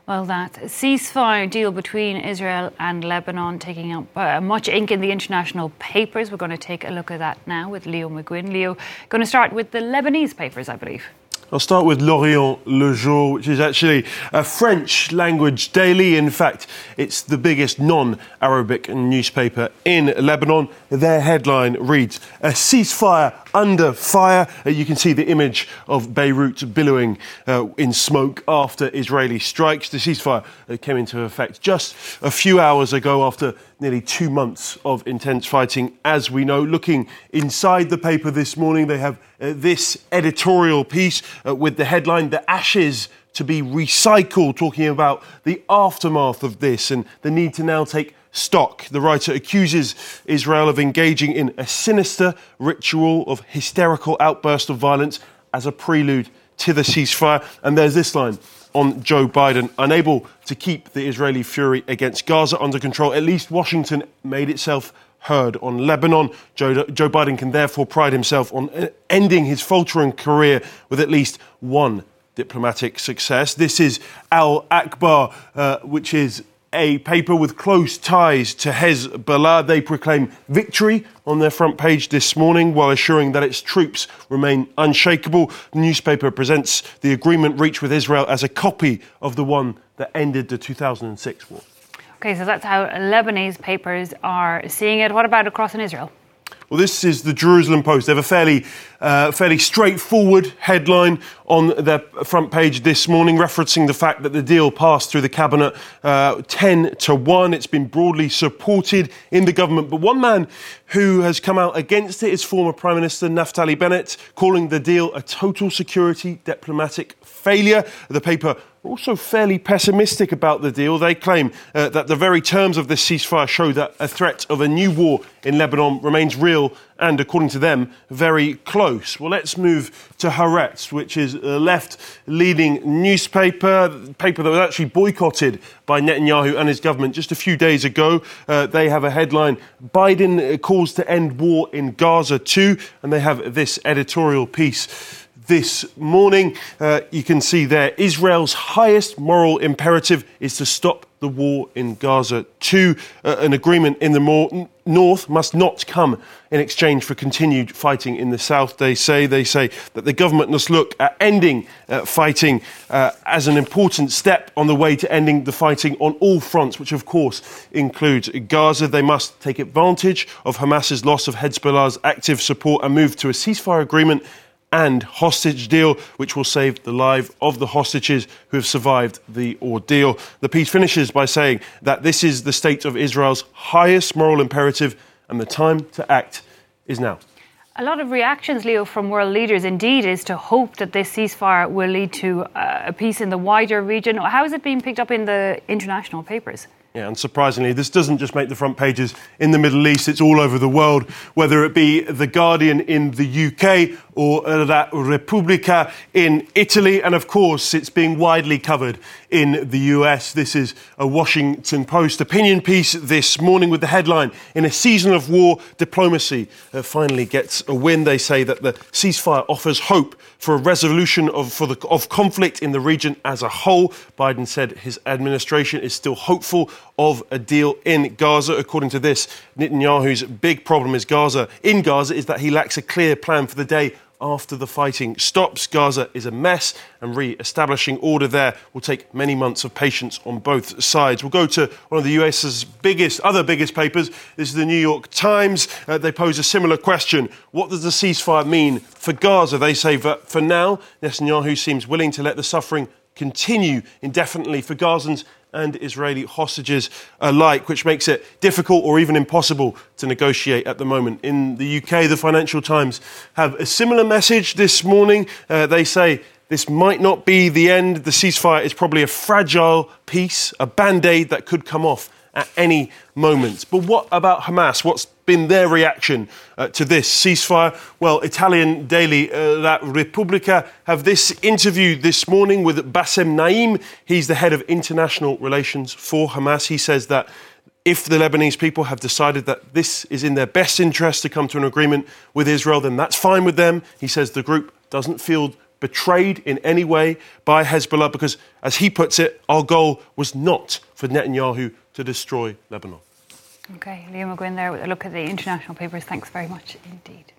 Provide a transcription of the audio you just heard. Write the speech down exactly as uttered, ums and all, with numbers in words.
Well, that ceasefire deal between Israel and Lebanon taking up uh, much ink in the international papers. We're going to take a look at that now with Leo McGuinn. Leo, going to start with the Lebanese papers, I believe. I'll start with L'Orient Le Jour, which is actually a French language daily. In fact, it's the biggest non-Arabic newspaper in Lebanon. Their headline reads, "A ceasefire under fire." Uh, you can see the image of Beirut billowing uh, in smoke after Israeli strikes. The ceasefire uh, came into effect just a few hours ago after nearly two months of intense fighting, as we know. Looking inside the paper this morning, they have uh, this editorial piece uh, with the headline, "The Ashes to be Recycled," talking about the aftermath of this and the need to now take stock. The writer accuses Israel of engaging in a sinister ritual of hysterical outburst of violence as a prelude to the ceasefire. And there's this line on Joe Biden: "Unable to keep the Israeli fury against Gaza under control, at least Washington made itself heard on Lebanon." Joe, Joe Biden can therefore pride himself on ending his faltering career with at least one diplomatic success. This is Al Akbar, uh, which is a paper with close ties to Hezbollah. They proclaim victory on their front page this morning while assuring that its troops remain unshakable. The newspaper presents the agreement reached with Israel as a copy of the one that ended the two thousand six war. OK, so that's how Lebanese papers are seeing it. What about across in Israel? Well, this is the Jerusalem Post. They have a fairly, uh, fairly straightforward headline on their front page this morning, referencing the fact that the deal passed through the cabinet uh, ten to one. It's been broadly supported in the government. But one man who has come out against it is former Prime Minister Naftali Bennett, calling the deal a total security diplomatic failure. The paper are also fairly pessimistic about the deal. They claim uh, that the very terms of this ceasefire show that a threat of a new war in Lebanon remains real and, according to them, very close. Well, let's move to Haaretz, which is a left-leaning newspaper, a paper that was actually boycotted by Netanyahu and his government just a few days ago. Uh, they have a headline, "Biden calls to end war in Gaza too," and they have this editorial piece this morning. Uh, you can see there, Israel's highest moral imperative is to stop the war in Gaza too. Uh, an agreement in the more north must not come in exchange for continued fighting in the south, they say. They say that the government must look at ending uh, fighting uh, as an important step on the way to ending the fighting on all fronts, which of course includes Gaza. They must take advantage of Hamas's loss of Hezbollah's active support and move to a ceasefire agreement and hostage deal, which will save the life of the hostages who have survived the ordeal. The piece finishes by saying that this is the state of Israel's highest moral imperative and the time to act is now. A lot of reactions, Leo, from world leaders indeed is to hope that this ceasefire will lead to uh, a peace in the wider region. How is it being picked up in the international papers? Yeah, and surprisingly, this doesn't just make the front pages in the Middle East, it's all over the world, whether it be The Guardian in the U K or La Repubblica in Italy. And of course, it's being widely covered in the U S. This is a Washington Post opinion piece this morning with the headline, "In a season of war, diplomacy uh, finally gets a win." They say that the ceasefire offers hope for a resolution of, for the, of conflict in the region as a whole. Biden said his administration is still hopeful of a deal in Gaza. According to this, Netanyahu's big problem is Gaza. In Gaza is that he lacks a clear plan for the day after the fighting stops. Gaza is a mess, and re-establishing order there will take many months of patience on both sides. We'll go to one of the U S's biggest, other biggest papers. This is the New York Times. Uh, they pose a similar question. What does the ceasefire mean for Gaza? They say that for now, Netanyahu seems willing to let the suffering continue indefinitely for Gazans and Israeli hostages alike, which makes it difficult or even impossible to negotiate at the moment. In the U K, the Financial Times have a similar message this morning. Uh, they say this might not be the end. The ceasefire is probably a fragile piece, a band-aid that could come off at any moment. But what about Hamas? What's been their reaction uh, to this ceasefire? Well, Italian daily uh, La Repubblica have this interview this morning with Bassem Naim. He's the head of international relations for Hamas. He says that if the Lebanese people have decided that this is in their best interest to come to an agreement with Israel, then that's fine with them. He says the group doesn't feel betrayed in any way by Hezbollah because, as he puts it, our goal was not for Netanyahu to destroy Lebanon. OK, Leo McGuinn there with a look at the international papers. Thanks very much indeed.